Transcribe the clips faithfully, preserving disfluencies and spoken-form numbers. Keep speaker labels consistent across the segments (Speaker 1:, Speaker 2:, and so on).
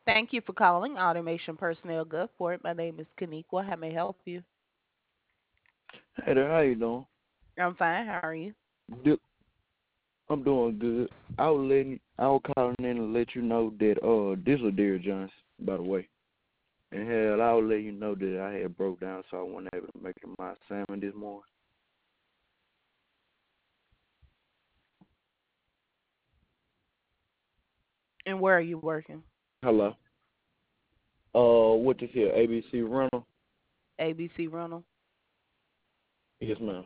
Speaker 1: Thank you for calling Automation Personnel Gulfport. My name is Kaniqua. How may I help you?
Speaker 2: Hey there, how you doing?
Speaker 1: I'm fine. How are you?
Speaker 2: Di- I'm doing good. I was letting, I was calling in to let you know that uh, this was Dear Johnson, by the way. And hell, I was letting you know that I had broke down, so I wasn't able to make it my assignment this morning.
Speaker 1: And where are you working?
Speaker 2: Hello. Uh, what this here? A B C Rental?
Speaker 1: A B C Rental.
Speaker 2: Yes, ma'am.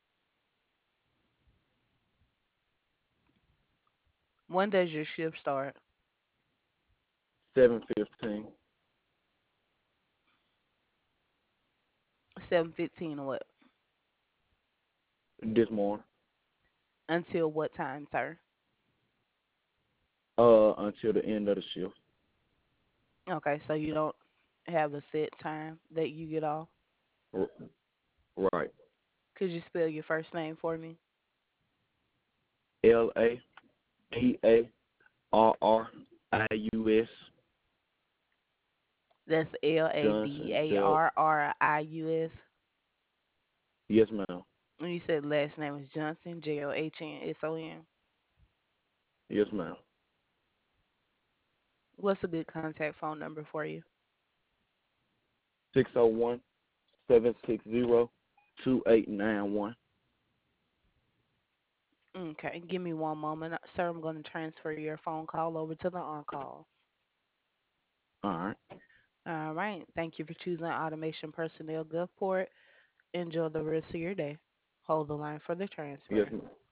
Speaker 1: When does your shift start?
Speaker 2: Seven fifteen
Speaker 1: seven fifteen or what?
Speaker 2: this morning.
Speaker 1: Until what time, sir?
Speaker 2: Uh, until the end of the shift.
Speaker 1: Okay, so you don't have a set time that you get off.
Speaker 2: R- right.
Speaker 1: Could you spell your first name for me?
Speaker 2: L A P A R R I U S
Speaker 1: That's L A B
Speaker 2: Johnson.
Speaker 1: A
Speaker 2: Dub.
Speaker 1: R R I U S.
Speaker 2: Yes, ma'am.
Speaker 1: And you said last name is Johnson, J O H N S O N.
Speaker 2: Yes, ma'am.
Speaker 1: What's a good contact phone number for you?
Speaker 2: Six oh one seven six zero two eight nine one.
Speaker 1: Okay, give me one moment. Uh, Sir, I'm going to transfer your phone call over to the on-call.
Speaker 2: All right.
Speaker 1: All right. Thank you for choosing Automation Personnel Gulfport. Enjoy the rest of your day. Hold the line for the
Speaker 2: Yes,
Speaker 1: transfer.